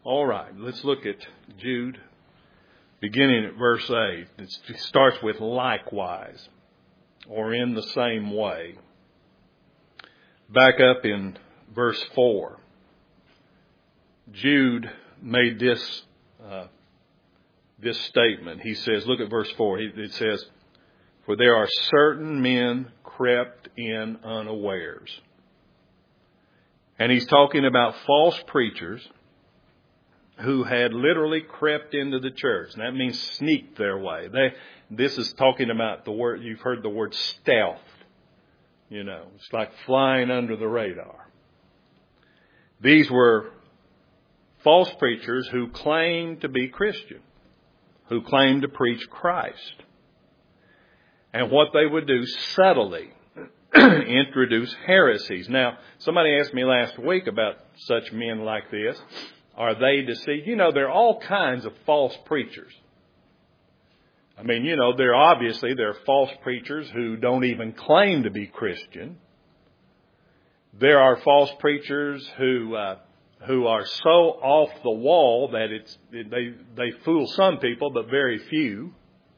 All right, let's look at Jude, beginning at verse 8. It starts with likewise, or in the same way. Back up in verse 4. Jude made this statement. He says, look at verse 4. It says, "For there are certain men crept in unawares." And he's talking about false preachers who had literally crept into the church. And that means sneaked their way. This is talking about the word, you've heard the word stealth. You know, it's like flying under the radar. These were false preachers who claimed to be Christian, who claimed to preach Christ. And what they would do subtly, introduce heresies. Now, somebody asked me last week about such men like this. Are they deceived? You know, there are all kinds of false preachers. I mean, you know, there are false preachers who don't even claim to be Christian. There are false preachers who are so off the wall that they fool some people, but very few.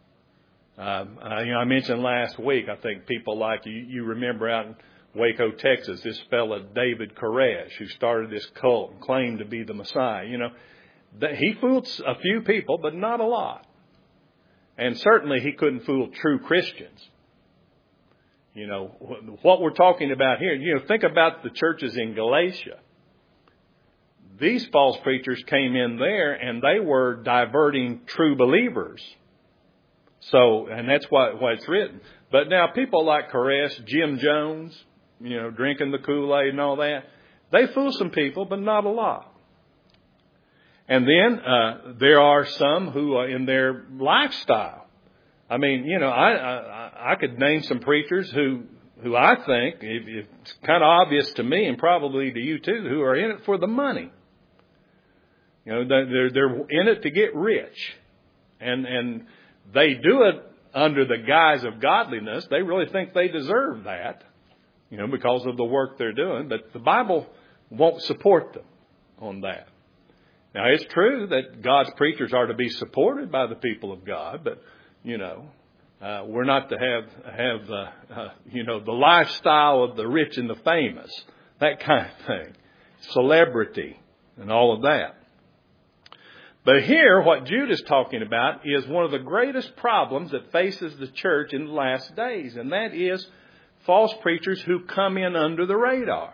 I mentioned last week, I think people like you remember out in Waco, Texas, this fellow David Koresh, who started this cult and claimed to be the Messiah. You know, he fooled a few people, but not a lot. And certainly he couldn't fool true Christians. You know, what we're talking about here, you know, think about the churches in Galatia. These false preachers came in there and they were diverting true believers. So, and that's why it's written. But now people like Koresh, Jim Jones, you know, drinking the Kool-Aid and all that, they fool some people, but not a lot. And then there are some who are in their lifestyle. I mean, you know, I could name some preachers who I think, it's kind of obvious to me and probably to you too, who are in it for the money. You know, they're in it to get rich. And they do it under the guise of godliness. They really think they deserve that, you know, because of the work they're doing. But the Bible won't support them on that. Now, it's true that God's preachers are to be supported by the people of God, but, you know, we're not to have you know, the lifestyle of the rich and the famous, that kind of thing, celebrity and all of that. But here, what Jude is talking about is one of the greatest problems that faces the church in the last days, and that is false preachers who come in under the radar.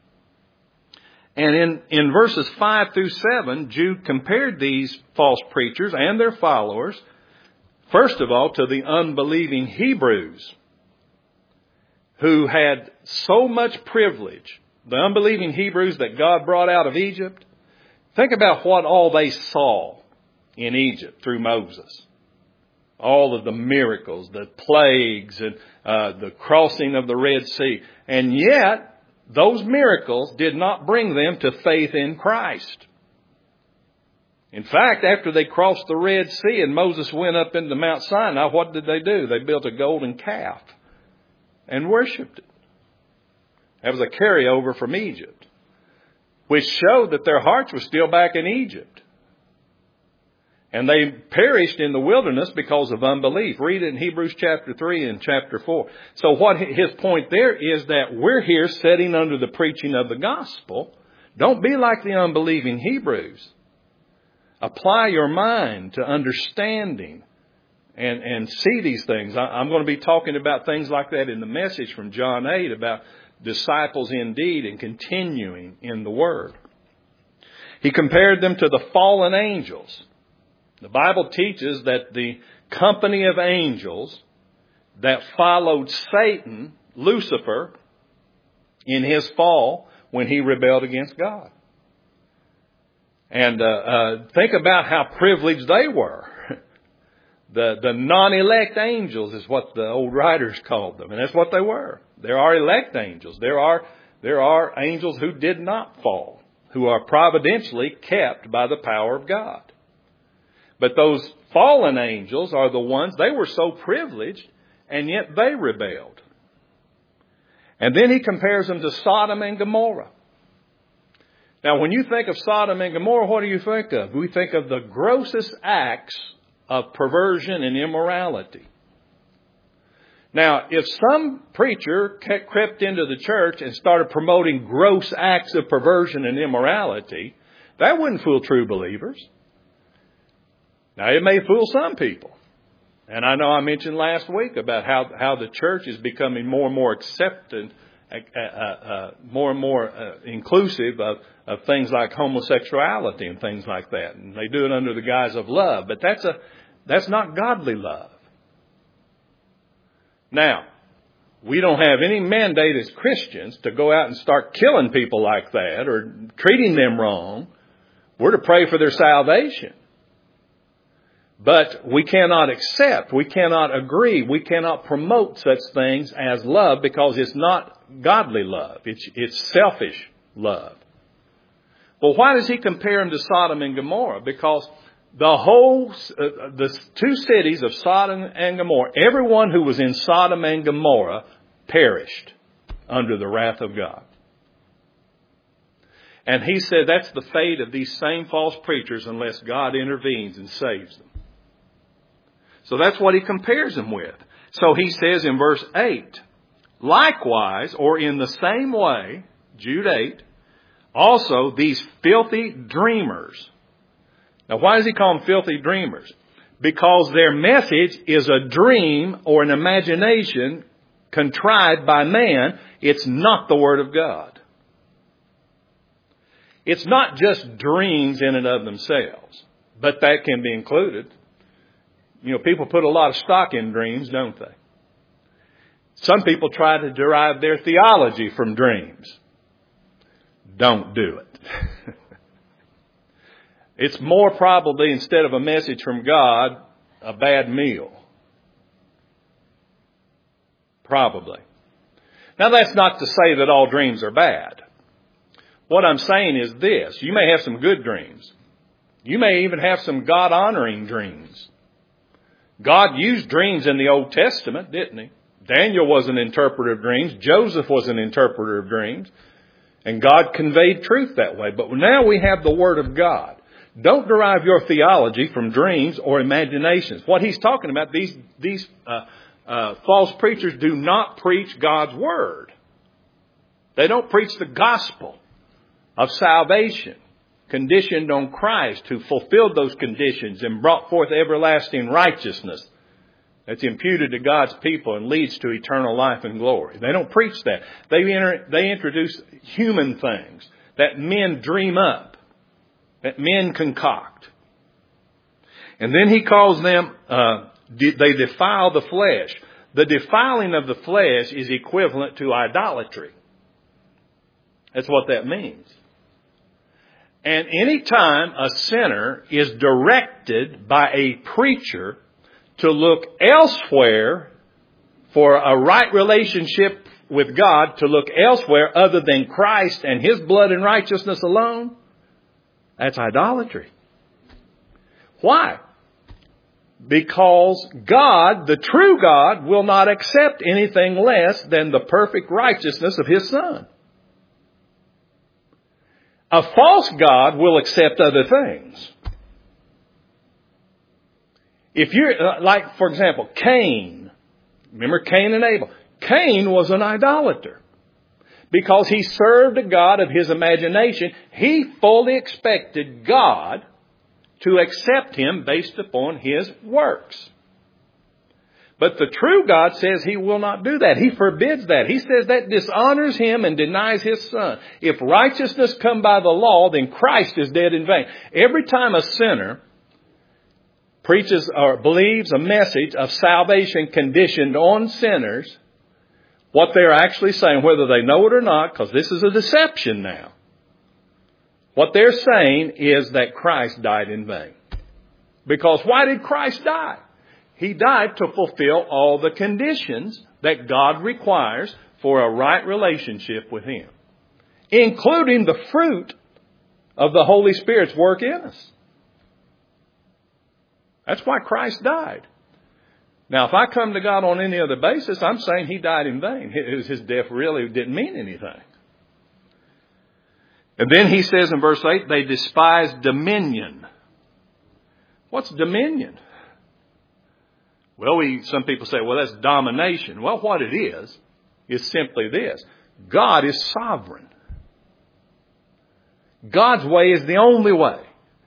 And in verses 5 through 7, Jude compared these false preachers and their followers, first of all, to the unbelieving Hebrews who had so much privilege. The unbelieving Hebrews that God brought out of Egypt. Think about what all they saw in Egypt through Moses. All of the miracles, the plagues, and the crossing of the Red Sea. And yet, those miracles did not bring them to faith in Christ. In fact, after they crossed the Red Sea and Moses went up into Mount Sinai, what did they do? They built a golden calf and worshipped it. That was a carryover from Egypt, which showed that their hearts were still back in Egypt. And they perished in the wilderness because of unbelief. Read it in Hebrews chapter 3 and chapter 4. So what his point there is that we're here sitting under the preaching of the gospel. Don't be like the unbelieving Hebrews. Apply your mind to understanding and see these things. I'm going to be talking about things like that in the message from John 8 about disciples indeed and continuing in the Word. He compared them to the fallen angels. The Bible teaches that the company of angels that followed Satan, Lucifer, in his fall when he rebelled against God. And think about how privileged they were. The non-elect angels is what the old writers called them. And that's what they were. There are elect angels. There are angels who did not fall, who are providentially kept by the power of God. But those fallen angels are the ones, they were so privileged, and yet they rebelled. And then he compares them to Sodom and Gomorrah. Now, when you think of Sodom and Gomorrah, what do you think of? We think of the grossest acts of perversion and immorality. Now, if some preacher crept into the church and started promoting gross acts of perversion and immorality, that wouldn't fool true believers. Now, it may fool some people. And I know I mentioned last week about how the church is becoming more and more accepted, more and more inclusive of things like homosexuality and things like that. And they do it under the guise of love. But that's not godly love. Now, we don't have any mandate as Christians to go out and start killing people like that or treating them wrong. We're to pray for their salvation. But we cannot accept, we cannot agree, we cannot promote such things as love because it's not godly love. It's selfish love. Well, why does he compare them to Sodom and Gomorrah? Because the two cities of Sodom and Gomorrah, everyone who was in Sodom and Gomorrah perished under the wrath of God. And he said that's the fate of these same false preachers unless God intervenes and saves them. So that's what he compares them with. So he says in verse 8, likewise, or in the same way, Jude 8, also these filthy dreamers. Now, why does he call them filthy dreamers? Because their message is a dream or an imagination contrived by man. It's not the Word of God. It's not just dreams in and of themselves, but that can be included. You know, people put a lot of stock in dreams, don't they? Some people try to derive their theology from dreams. Don't do it. It's more probably, instead of a message from God, a bad meal. Probably. Now, that's not to say that all dreams are bad. What I'm saying is this. You may have some good dreams. You may even have some God-honoring dreams. God used dreams in the Old Testament, didn't he? Daniel was an interpreter of dreams. Joseph was an interpreter of dreams. And God conveyed truth that way. But now we have the Word of God. Don't derive your theology from dreams or imaginations. What he's talking about, these false preachers do not preach God's Word. They don't preach the gospel of salvation, conditioned on Christ, who fulfilled those conditions and brought forth everlasting righteousness that's imputed to God's people and leads to eternal life and glory. They don't preach that. They introduce human things that men dream up, that men concoct. And then he calls them, they defile the flesh. The defiling of the flesh is equivalent to idolatry. That's what that means. And any time a sinner is directed by a preacher to look elsewhere for a right relationship with God, to look elsewhere other than Christ and His blood and righteousness alone, that's idolatry. Why? Because God, the true God, will not accept anything less than the perfect righteousness of His Son. A false God will accept other things. If you're, like, for example, Cain. Remember Cain and Abel? Cain was an idolater. Because he served a God of his imagination, he fully expected God to accept him based upon his works. But the true God says He will not do that. He forbids that. He says that dishonors Him and denies His Son. If righteousness come by the law, then Christ is dead in vain. Every time a sinner preaches or believes a message of salvation conditioned on sinners, what they're actually saying, whether they know it or not, because this is a deception now, what they're saying is that Christ died in vain. Because why did Christ die? He died to fulfill all the conditions that God requires for a right relationship with Him, including the fruit of the Holy Spirit's work in us. That's why Christ died. Now, if I come to God on any other basis, I'm saying He died in vain. His death really didn't mean anything. And then he says in verse 8, they despise dominion. What's dominion? Well, some people say, well, that's domination. Well, what it is simply this. God is sovereign. God's way is the only way.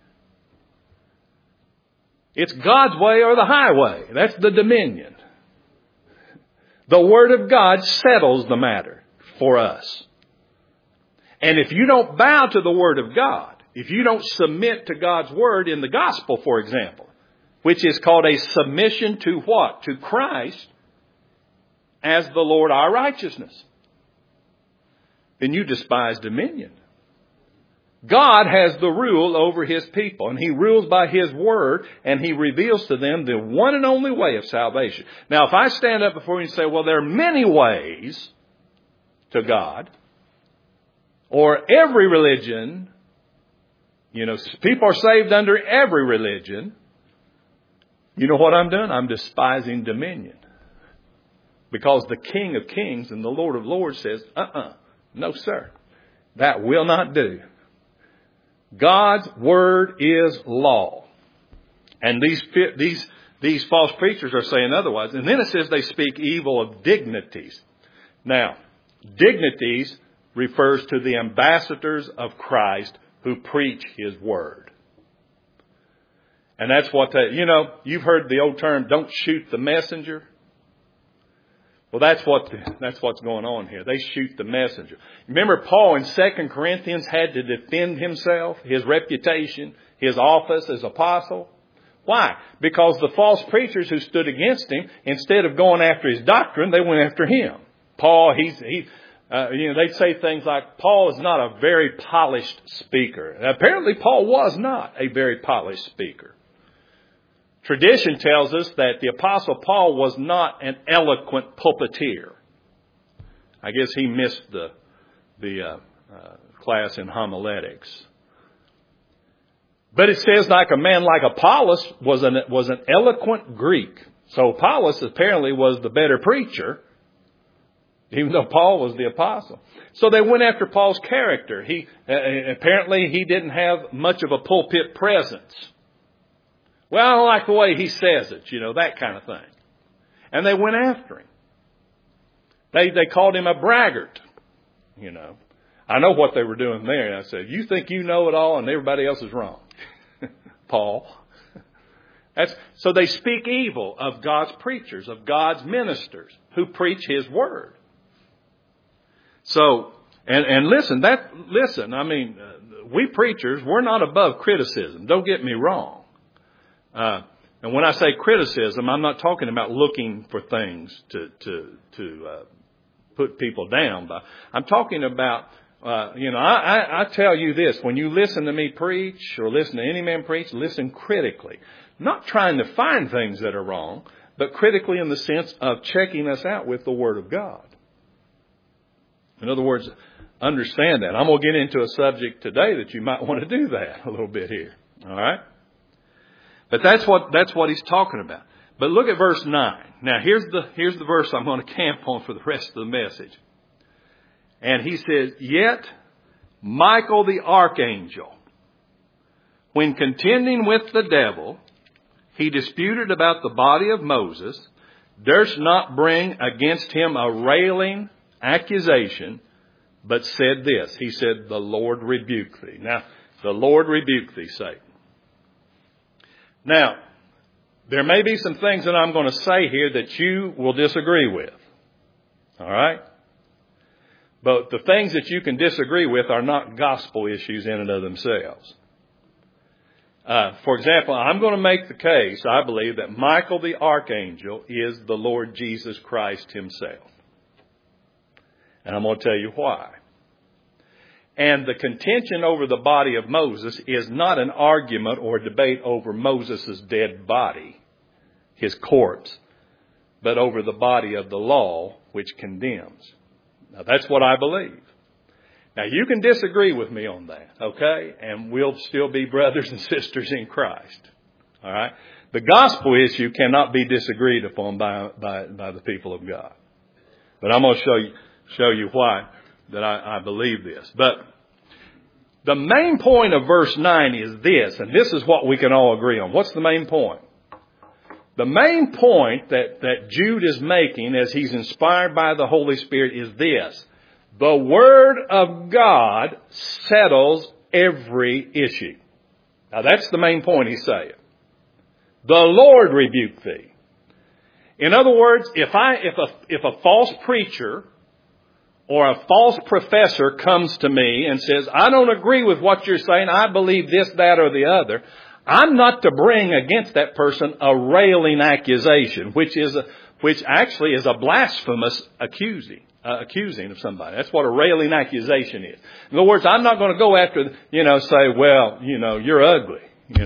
It's God's way or the highway. That's the dominion. The Word of God settles the matter for us. And if you don't bow to the Word of God, if you don't submit to God's Word in the gospel, for example, which is called a submission to what? To Christ as the Lord our righteousness, then you despise dominion. God has the rule over His people, and He rules by His Word, and He reveals to them the one and only way of salvation. Now, if I stand up before you and say, well, there are many ways to God, or every religion, people are saved under every religion, you know what I'm doing? I'm despising dominion. Because the King of Kings and the Lord of Lords says, no, sir, that will not do. God's Word is law. And these false preachers are saying otherwise. And then it says they speak evil of dignities. Now, dignities refers to the ambassadors of Christ who preach His Word. And that's what you've heard the old term, don't shoot the messenger. Well, that's what's going on here. They shoot the messenger. Remember, Paul in 2 Corinthians had to defend himself, his reputation, his office as apostle. Why? Because the false preachers who stood against him, instead of going after his doctrine, they went after him. Paul, they'd say things like, Paul is not a very polished speaker. And apparently, Paul was not a very polished speaker. Tradition tells us that the Apostle Paul was not an eloquent pulpiteer. I guess he missed the class in homiletics. But it says like a man like Apollos was an eloquent Greek. So Apollos apparently was the better preacher, even though Paul was the apostle. So they went after Paul's character. Apparently he didn't have much of a pulpit presence. Well, I don't like the way he says it, that kind of thing. And they went after him. They called him a braggart, I know what they were doing there. And I said, you think you know it all and everybody else is wrong, Paul. So they speak evil of God's preachers, of God's ministers who preach His Word. So, and listen, we preachers, we're not above criticism. Don't get me wrong. And when I say criticism, I'm not talking about looking for things to put people down by. I'm talking about, I tell you this, when you listen to me preach or listen to any man preach, listen critically. Not trying to find things that are wrong, but critically in the sense of checking us out with the Word of God. In other words, understand that. I'm going to get into a subject today that you might want to do that a little bit here. All right? But that's what he's talking about. But look at verse 9. Now here's the verse I'm going to camp on for the rest of the message. And he says, yet Michael the archangel, when contending with the devil, he disputed about the body of Moses, durst not bring against him a railing accusation, but said this. He said, the Lord rebuke thee. Now, the Lord rebuke thee, Satan. Now, there may be some things that I'm going to say here that you will disagree with. All right? But the things that you can disagree with are not gospel issues in and of themselves. For example, I'm going to make the case, I believe, that Michael the archangel is the Lord Jesus Christ Himself. And I'm going to tell you why. And the contention over the body of Moses is not an argument or debate over Moses' dead body, his corpse, but over the body of the law which condemns. Now, that's what I believe. Now, you can disagree with me on that, okay? And we'll still be brothers and sisters in Christ, all right? The gospel issue cannot be disagreed upon by the people of God. But I'm going to show you why that I believe this. But The main point of verse 9 is this, and this is what we can all agree on. What's the main point? The main point that Jude is making as he's inspired by the Holy Spirit is this. The Word of God settles every issue. Now that's the main point he's saying. The Lord rebuke thee. In other words, if a false preacher or a false professor comes to me and says, I don't agree with what you're saying, I believe this, that, or the other, I'm not to bring against that person a railing accusation, which actually is a blasphemous accusing of somebody. That's what a railing accusation is. In other words, I'm not going to go after, say, well, you're ugly,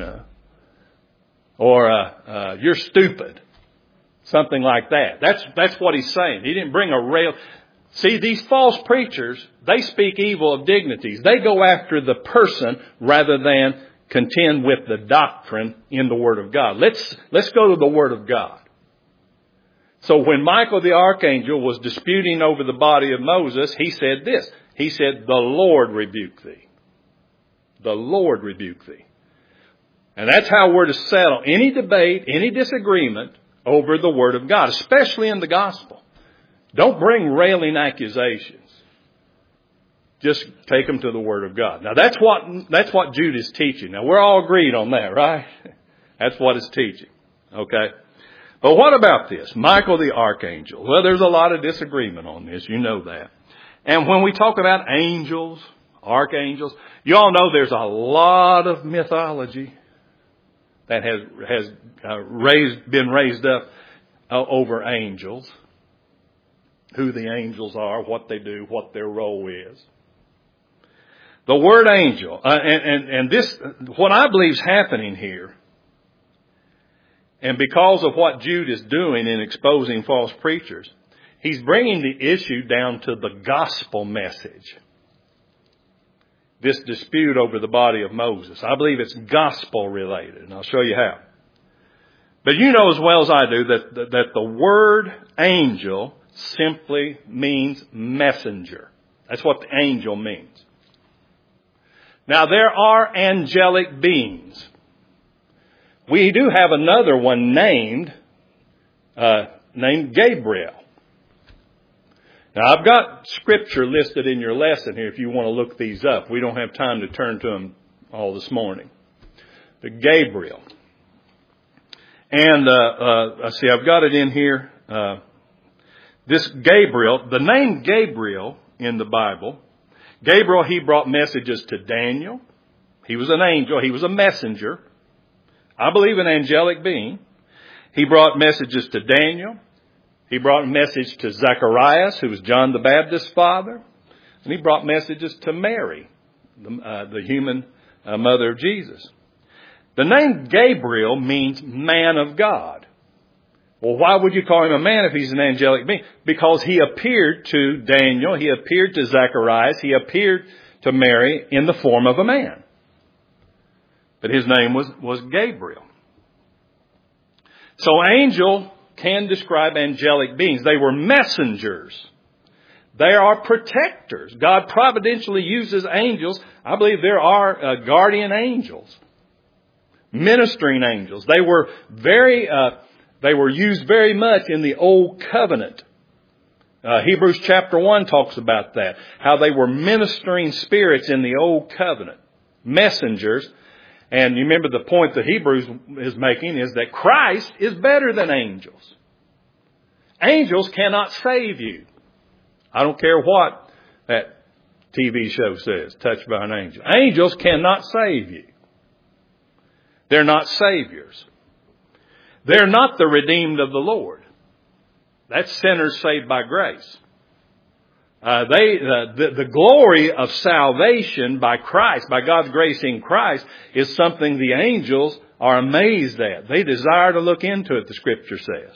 or you're stupid, something like that. That's what he's saying. He didn't bring a rail. See, these false preachers, they speak evil of dignities. They go after the person rather than contend with the doctrine in the Word of God. Let's go to the Word of God. So when Michael the archangel was disputing over the body of Moses, he said this. He said, the Lord rebuke thee. The Lord rebuke thee. And that's how we're to settle any debate, any disagreement over the Word of God, especially in the gospel. Don't bring railing accusations. Just take them to the Word of God. Now that's what Jude is teaching. Now we're all agreed on that, right? That's what it's teaching. Okay? But what about this? Michael the archangel. Well, there's a lot of disagreement on this. You know that. And when we talk about angels, archangels, you all know there's a lot of mythology that has been raised up over angels. Who the angels are, what they do, what their role is. The word angel, and this, what I believe is happening here, and because of what Jude is doing in exposing false preachers, he's bringing the issue down to the gospel message. This dispute over the body of Moses. I believe it's gospel related, and I'll show you how. But you know as well as I do that the word angel simply means messenger. That's what the angel means. Now there are angelic beings. We do have another one named Gabriel. Now I've got scripture listed in your lesson here if you want to look these up. We don't have time to turn to them all this morning. But Gabriel. And let's see, I've got it in here. This Gabriel, the name Gabriel in the Bible, Gabriel, he brought messages to Daniel. He was an angel. He was a messenger. I believe an angelic being. He brought messages to Daniel. He brought a message to Zacharias, who was John the Baptist's father. And he brought messages to Mary, the human mother of Jesus. The name Gabriel means man of God. Well, why would you call him a man if he's an angelic being? Because he appeared to Daniel, he appeared to Zacharias, he appeared to Mary in the form of a man. But his name was Gabriel. So angel can describe angelic beings. They were messengers. They are protectors. God providentially uses angels. I believe there are guardian angels, ministering angels. They were used very much in the Old Covenant. Hebrews chapter 1 talks about that. How they were ministering spirits in the Old Covenant. Messengers. And you remember the point that Hebrews is making is that Christ is better than angels. Angels cannot save you. I don't care what that TV show says, Touched by an Angel. Angels cannot save you. They're not saviors. They're not the redeemed of the Lord. That's sinners saved by grace. The glory of salvation by Christ, by God's grace in Christ, is something the angels are amazed at. They desire to look into it, the Scripture says.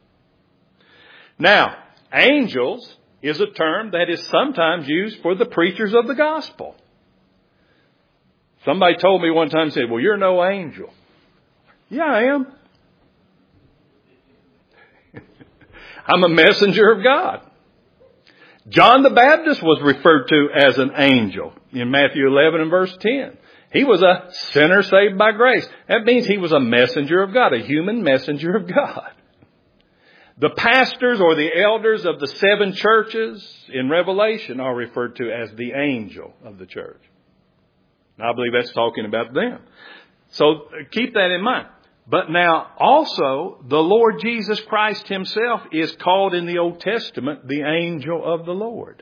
Now, angels is a term that is sometimes used for the preachers of the gospel. Somebody told me one time, said, well, you're no angel. Yeah, I am. I'm a messenger of God. John the Baptist was referred to as an angel in Matthew 11 and verse 10. He was a sinner saved by grace. That means he was a messenger of God, a human messenger of God. The pastors or the elders of the 7 churches in Revelation are referred to as the angel of the church. And I believe that's talking about them. So keep that in mind. But now also the Lord Jesus Christ himself is called in the Old Testament the angel of the Lord.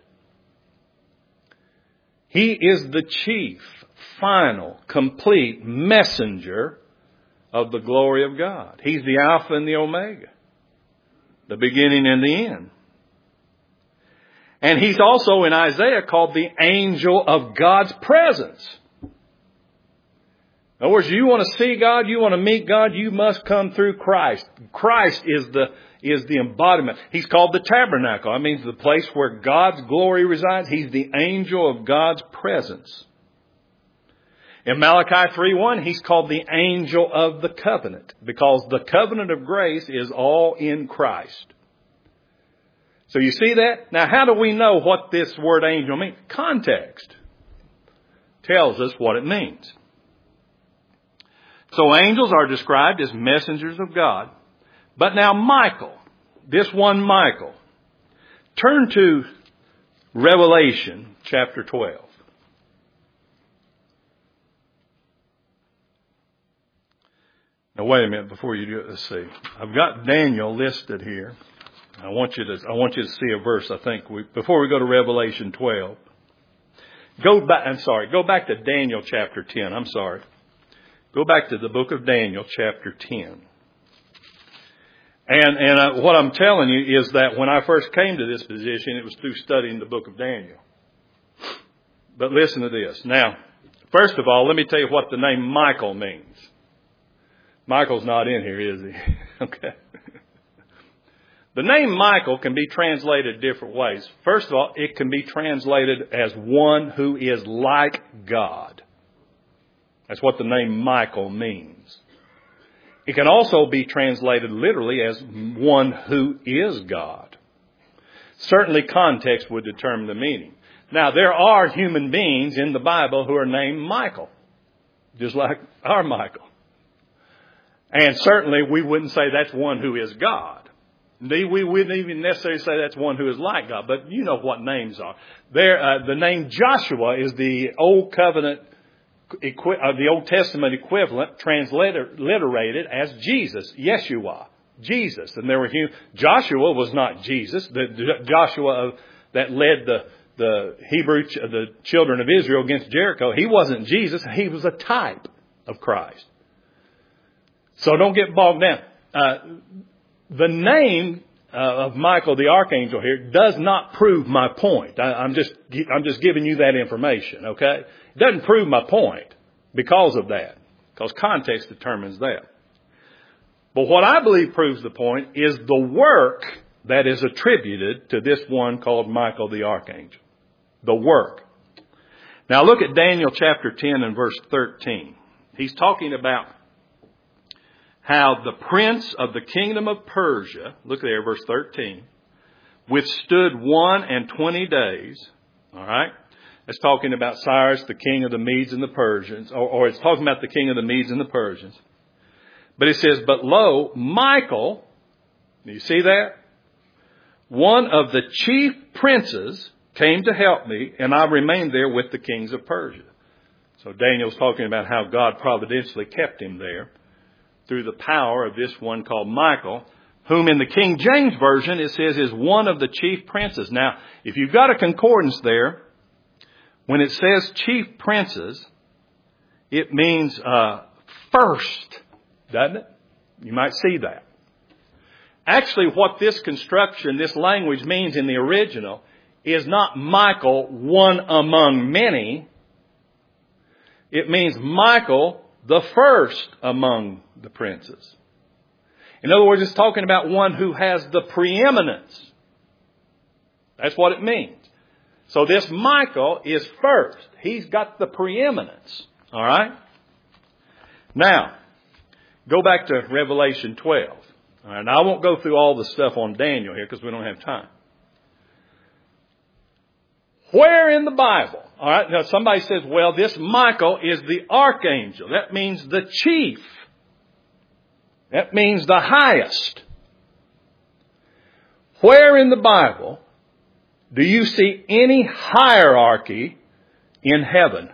He is the chief, final, complete messenger of the glory of God. He's the Alpha and the Omega, the beginning and the end. And he's also in Isaiah called the angel of God's presence. In other words, you want to see God, you want to meet God, you must come through Christ. Christ is the embodiment. He's called the tabernacle. That means the place where God's glory resides. He's the angel of God's presence. In Malachi 3:1, he's called the angel of the covenant because the covenant of grace is all in Christ. So you see that? Now, how do we know what this word angel means? Context tells us what it means. So angels are described as messengers of God. But now Michael, this one Michael, turn to Revelation chapter 12. Now wait a minute before you do it. Let's see. I've got Daniel listed here. I want you to see a verse. I think before we go to Revelation 12. Go back to Daniel chapter 10. I'm sorry. Go back to the book of Daniel, chapter 10. And what I'm telling you is that when I first came to this position, it was through studying the book of Daniel. But listen to this. Now, first of all, let me tell you what the name Michael means. Michael's not in here, is he? Okay. The name Michael can be translated different ways. First of all, it can be translated as one who is like God. That's what the name Michael means. It can also be translated literally as one who is God. Certainly context would determine the meaning. Now, there are human beings in the Bible who are named Michael, just like our Michael. And certainly we wouldn't say that's one who is God. We wouldn't even necessarily say that's one who is like God, but you know what names are. The name Joshua is the Old Covenant, the Old Testament equivalent, transliterated as Jesus, Yeshua, Jesus. And Joshua was not Jesus. The Joshua that led the children of Israel against Jericho, he wasn't Jesus. He was a type of Christ. So don't get bogged down. The name of Michael the Archangel here does not prove my point. I'm just giving you that information, okay? It doesn't prove my point because of that, because context determines that. But what I believe proves the point is the work that is attributed to this one called Michael the Archangel. The work. Now look at Daniel chapter 10 and verse 13. He's talking about how the prince of the kingdom of Persia, look there, verse 13, withstood 21 days. All right. It's talking about Cyrus, the king of the Medes and the Persians, or it's talking about the king of the Medes and the Persians. But it says, but lo, Michael, do you see that? One of the chief princes came to help me, and I remained there with the kings of Persia. So Daniel's talking about how God providentially kept him there through the power of this one called Michael, whom in the King James Version it says is one of the chief princes. Now, if you've got a concordance there, when it says chief princes, it means first, doesn't it? You might see that. Actually, what this construction, this language means in the original is not Michael, one among many. It means Michael, the first among the princes. In other words, it's talking about one who has the preeminence. That's what it means. So this Michael is first. He's got the preeminence. All right? Now, go back to Revelation 12. All right, now I won't go through all the stuff on Daniel here because we don't have time. Where in the Bible? All right. Now somebody says, well, this Michael is the archangel. That means the chief. That means the highest. Where in the Bible do you see any hierarchy in heaven?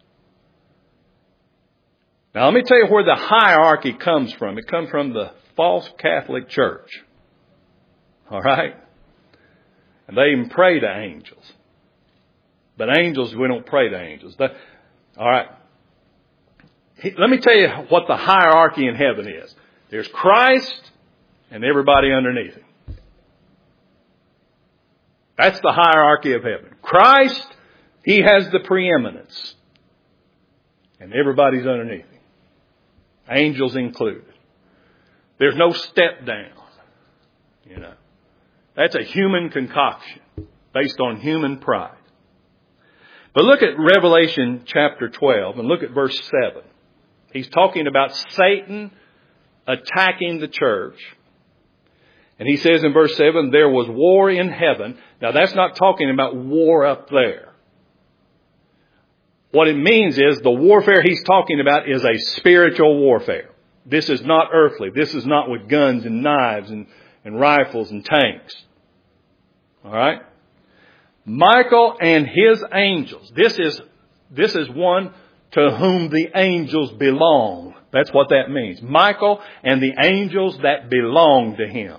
Now let me tell you where the hierarchy comes from. It comes from the false Catholic Church. All right? And they even pray to angels. But angels, we don't pray to angels. All right. Let me tell you what the hierarchy in heaven is. There's Christ and everybody underneath him. That's the hierarchy of heaven. Christ, he has the preeminence. And everybody's underneath him. Angels included. There's no step down. You know. That's a human concoction based on human pride. But look at Revelation chapter 12 and look at verse 7. He's talking about Satan attacking the church. And he says in verse 7, there was war in heaven. Now that's not talking about war up there. What it means is the warfare he's talking about is a spiritual warfare. This is not earthly. This is not with guns and knives and rifles and tanks. All right? Michael and his angels. This is one to whom the angels belong. That's what that means. Michael and the angels that belong to him.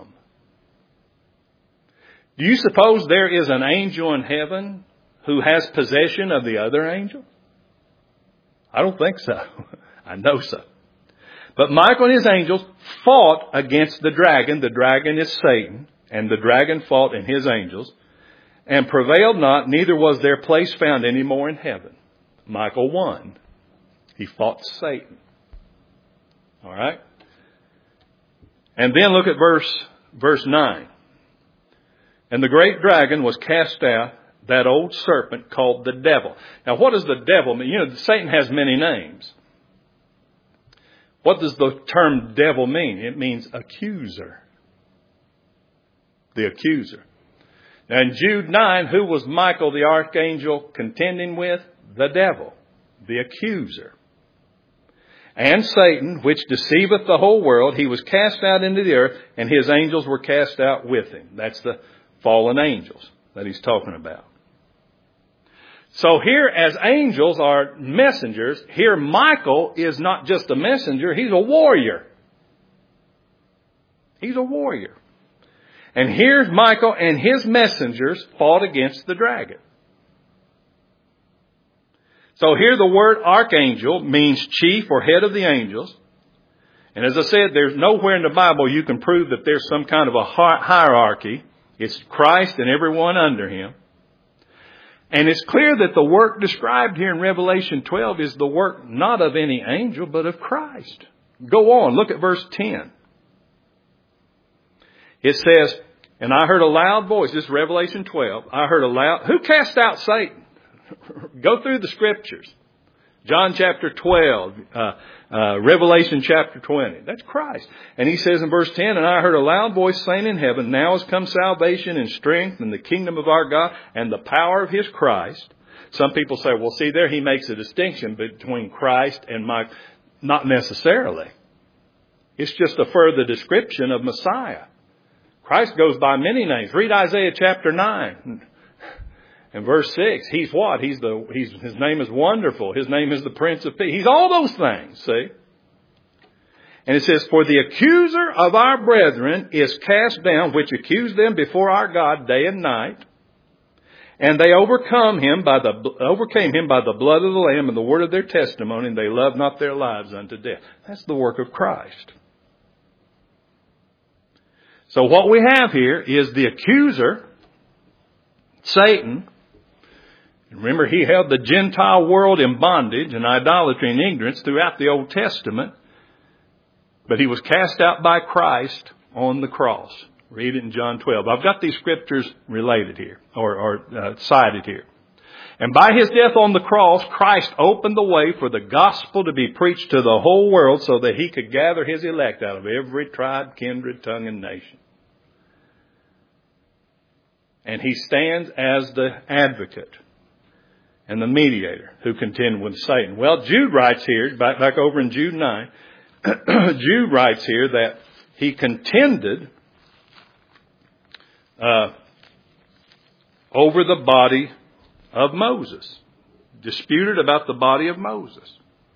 Do you suppose there is an angel in heaven who has possession of the other angel? I don't think so. I know so. But Michael and his angels fought against the dragon. The dragon is Satan. And the dragon fought and his angels. And prevailed not, neither was their place found any more in heaven. Michael won. He fought Satan. All right? And then look at verse 9. And the great dragon was cast out, that old serpent called the devil. Now what does the devil mean? You know, Satan has many names. What does the term devil mean? It means accuser. The accuser. Now in Jude 9, who was Michael the archangel contending with? The devil, the accuser. And Satan, which deceiveth the whole world, he was cast out into the earth, and his angels were cast out with him. That's the fallen angels that he's talking about. So here, as angels are messengers, here Michael is not just a messenger, he's a warrior. He's a warrior. And here's Michael and his messengers fought against the dragon. So here the word archangel means chief or head of the angels. And as I said, there's nowhere in the Bible you can prove that there's some kind of a hierarchy. It's Christ and everyone under him. And it's clear that the work described here in Revelation 12 is the work not of any angel, but of Christ. Go on, look at verse 10. It says, and I heard a loud voice, this is Revelation 12, I heard a loud, who cast out Satan? Go through the scriptures. John chapter 12, Revelation chapter 20. That's Christ. And he says in verse 10, and I heard a loud voice saying in heaven, now has come salvation and strength and the kingdom of our God and the power of his Christ. Some people say, well, see there he makes a distinction between Christ and Mike. Not necessarily. It's just a further description of Messiah. Christ goes by many names. Read Isaiah chapter 9. And verse 6, he's what? His name is Wonderful. His name is the Prince of Peace. He's all those things, see? And it says, for the accuser of our brethren is cast down, which accused them before our God day and night. And they overcame him by the blood of the Lamb and the word of their testimony, and they loved not their lives unto death. That's the work of Christ. So what we have here is the accuser, Satan. Remember, he held the Gentile world in bondage and idolatry and ignorance throughout the Old Testament. But he was cast out by Christ on the cross. Read it in John 12. I've got these scriptures related here, or cited here. And by his death on the cross, Christ opened the way for the gospel to be preached to the whole world so that he could gather his elect out of every tribe, kindred, tongue, and nation. And he stands as the advocate and the mediator who contend with Satan. Well, Jude writes here, back over in Jude 9, Jude writes here that he contended over the body of Moses. Disputed about the body of Moses.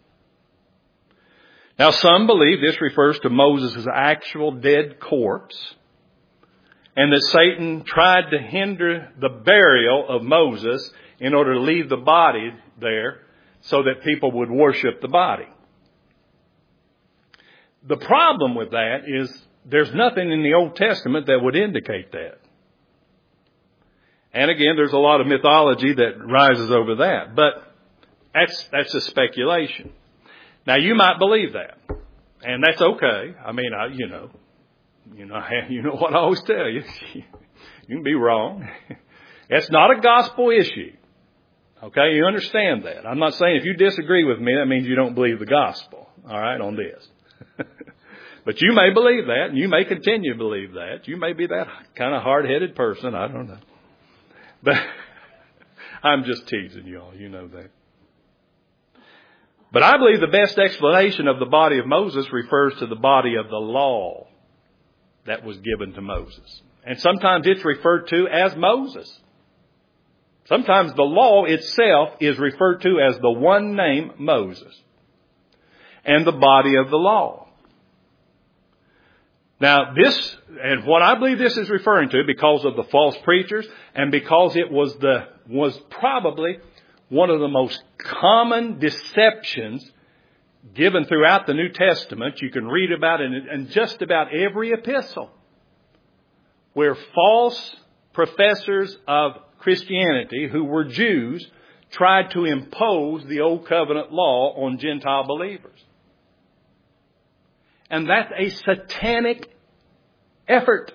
Now, some believe this refers to Moses' actual dead corpse, and that Satan tried to hinder the burial of Moses in order to leave the body there so that people would worship the body. The problem with that is there's nothing in the Old Testament that would indicate that. And again, there's a lot of mythology that rises over that, but that's a speculation. Now, you might believe that, and that's okay. I mean, you know what I always tell you. You can be wrong. It's not a gospel issue. Okay, you understand that. I'm not saying if you disagree with me, that means you don't believe the gospel. All right, on this. But you may believe that, and you may continue to believe that. You may be that kind of hard-headed person. I don't know. But I'm just teasing y'all. You know that. But I believe the best explanation of the body of Moses refers to the body of the law that was given to Moses. And sometimes it's referred to as Moses. Sometimes the law itself is referred to as the one name Moses and the body of the law. Now this, and what I believe this is referring to because of the false preachers and because it was probably one of the most common deceptions given throughout the New Testament. You can read about it in just about every epistle where false professors of Christianity who were Jews tried to impose the Old Covenant law on Gentile believers. And that's a satanic effort.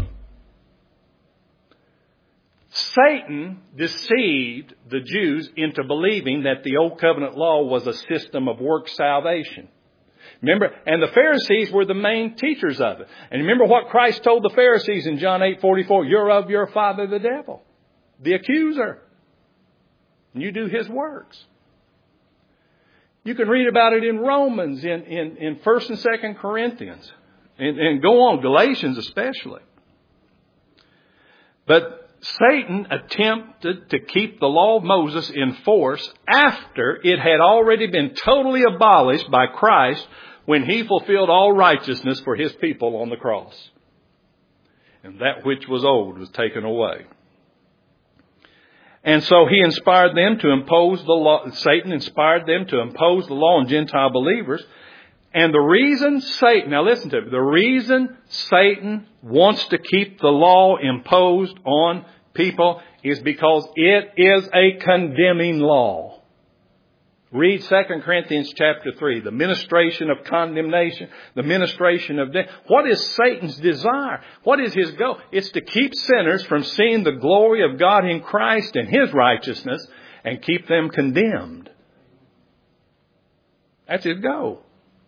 Satan deceived the Jews into believing that the Old Covenant law was a system of work salvation. Remember, and the Pharisees were the main teachers of it. And remember what Christ told the Pharisees in John 8:44, you're of your father the devil, the accuser. And you do his works. You can read about it in Romans, in 1st and 2nd Corinthians, and go on, Galatians especially. But Satan attempted to keep the law of Moses in force after it had already been totally abolished by Christ when he fulfilled all righteousness for his people on the cross. And that which was old was taken away. And so he inspired them to impose the law. Satan inspired them to impose the law on Gentile believers. And the reason Satan, now listen to me, the reason Satan wants to keep the law imposed on people is because it is a condemning law. Read 2 Corinthians chapter 3, the ministration of condemnation, the ministration of death. What is Satan's desire? What is his goal? It's to keep sinners from seeing the glory of God in Christ and his righteousness and keep them condemned. That's his goal.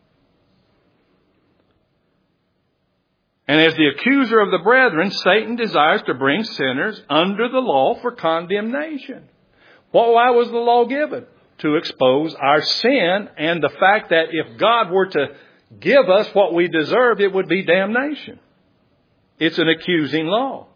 And as the accuser of the brethren, Satan desires to bring sinners under the law for condemnation. Why was the law given? To expose our sin and the fact that if God were to give us what we deserve, it would be damnation. It's an accusing law.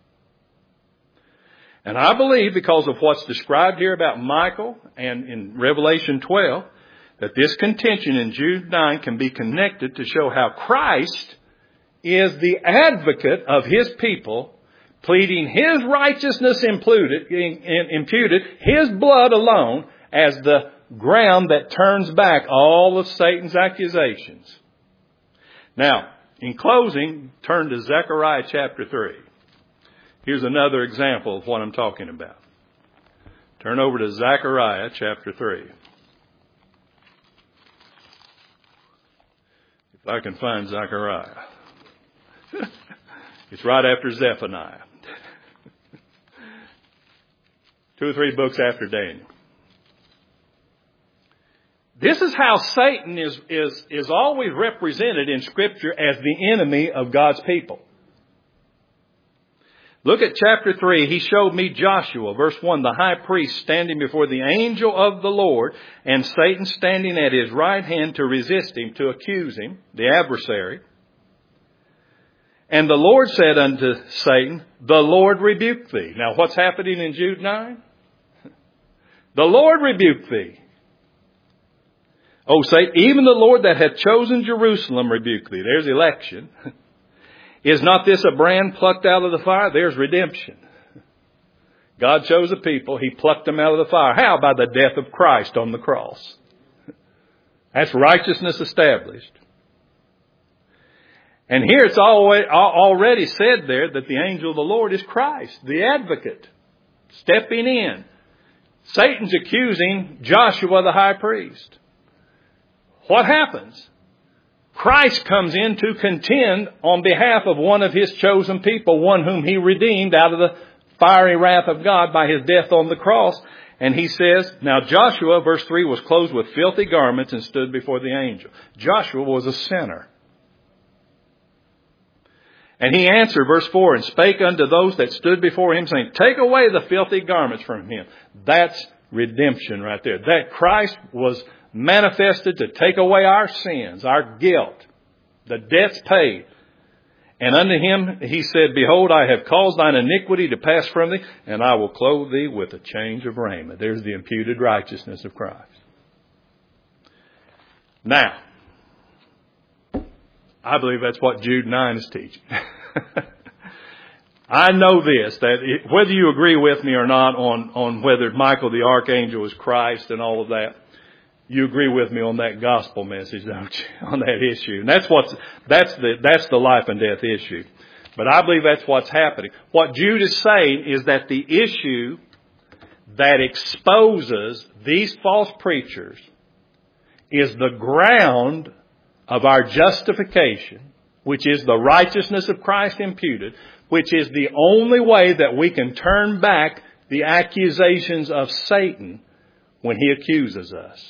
And I believe because of what's described here about Michael and in Revelation 12, that this contention in Jude 9 can be connected to show how Christ is the advocate of his people, pleading his righteousness imputed, his blood alone, as the ground that turns back all of Satan's accusations. Now, in closing, turn to Zechariah chapter 3. Here's another example of what I'm talking about. Turn over to Zechariah chapter 3. If I can find Zechariah. It's right after Zephaniah. 2 or 3 books after Daniel. This is how Satan is always represented in Scripture as the enemy of God's people. Look at chapter 3. He showed me Joshua, verse 1, the high priest standing before the angel of the Lord, and Satan standing at his right hand to resist him, to accuse him, the adversary. And the Lord said unto Satan, the Lord rebuke thee. Now what's happening in Jude 9? The Lord rebuke thee. Oh, Satan, even the Lord that hath chosen Jerusalem rebuke thee. There's election. Is not this a brand plucked out of the fire? There's redemption. God chose a people. He plucked them out of the fire. How? By the death of Christ on the cross. That's righteousness established. And here it's already said there that the angel of the Lord is Christ, the advocate, stepping in. Satan's accusing Joshua the high priest. What happens? Christ comes in to contend on behalf of one of his chosen people, one whom he redeemed out of the fiery wrath of God by his death on the cross. And he says, now Joshua, verse 3, was clothed with filthy garments and stood before the angel. Joshua was a sinner. And he answered, verse 4, and spake unto those that stood before him, saying, take away the filthy garments from him. That's redemption right there. That Christ was manifested to take away our sins, our guilt. The debt's paid. And unto him he said, behold, I have caused thine iniquity to pass from thee, and I will clothe thee with a change of raiment. There's the imputed righteousness of Christ. Now, I believe that's what Jude 9 is teaching. I know this, that whether you agree with me or not on whether Michael the archangel is Christ and all of that, you agree with me on that gospel message, don't you? On that issue. And that's the life and death issue. But I believe that's what's happening. What Jude is saying is that the issue that exposes these false preachers is the ground of our justification, which is the righteousness of Christ imputed, which is the only way that we can turn back the accusations of Satan when he accuses us.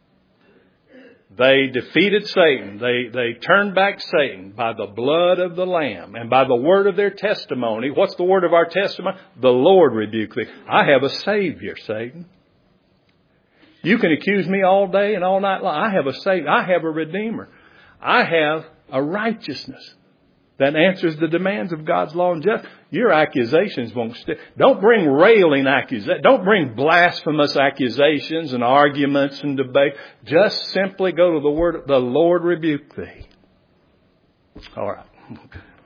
They defeated Satan. They turned back Satan by the blood of the Lamb and by the word of their testimony. What's the word of our testimony? The Lord rebuke thee. I have a Savior, Satan. You can accuse me all day and all night long. I have a Savior. I have a Redeemer. I have a righteousness that answers the demands of God's law and justice. Your accusations won't stick. Don't bring railing accusations. Don't bring blasphemous accusations and arguments and debate. Just simply go to the word, the Lord rebuke thee. All right.